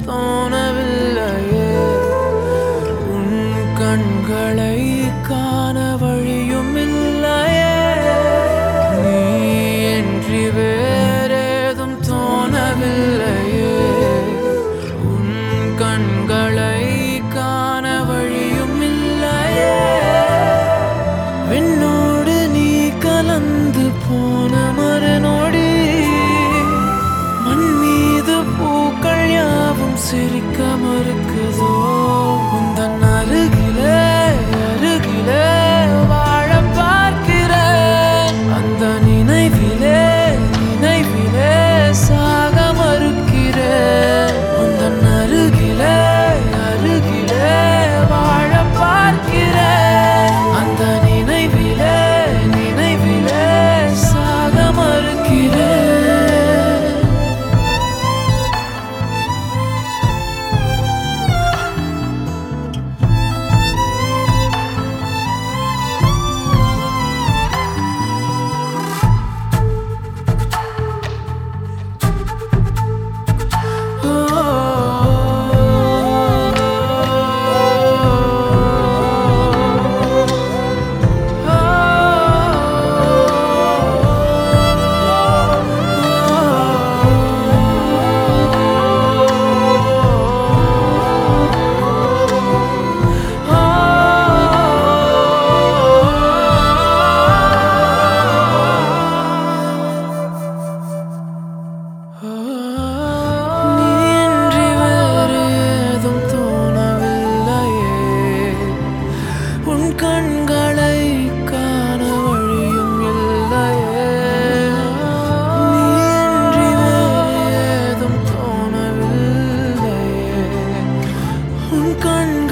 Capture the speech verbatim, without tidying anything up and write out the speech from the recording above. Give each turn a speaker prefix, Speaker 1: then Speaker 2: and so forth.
Speaker 1: தோணவில்லையே உன் கண்களை காண வழியும் இல்லையே நீ என்று வேறேதும் தோணவில்லையே உன் கண்களை காண வழியும் இல்லையே விண்ணோடு நீ கலந்து போன மறுநொடி மண் மீது பூக்கள் யாவும் சிரிக்க மறுக்குதோ உந்தன் அருகிலே அருகிலே வாழ பார்க்கிறேன் அந்த நினைவிலே நினைவிலே சாக மறுக்கிறேன் உந்தன் அருகிலே அருகிலே வாழ பார்க்கிறேன் அந்த நினைவிலே நினைவிலே சாக மறுக்கிறேன் நீன்றி வேறு ஏதும் தோணவில்லையே உன் கண்களை காண வழியும் இல்லையே நீன்றி வேறு ஏதும் தோணவில்லையே உன் கண்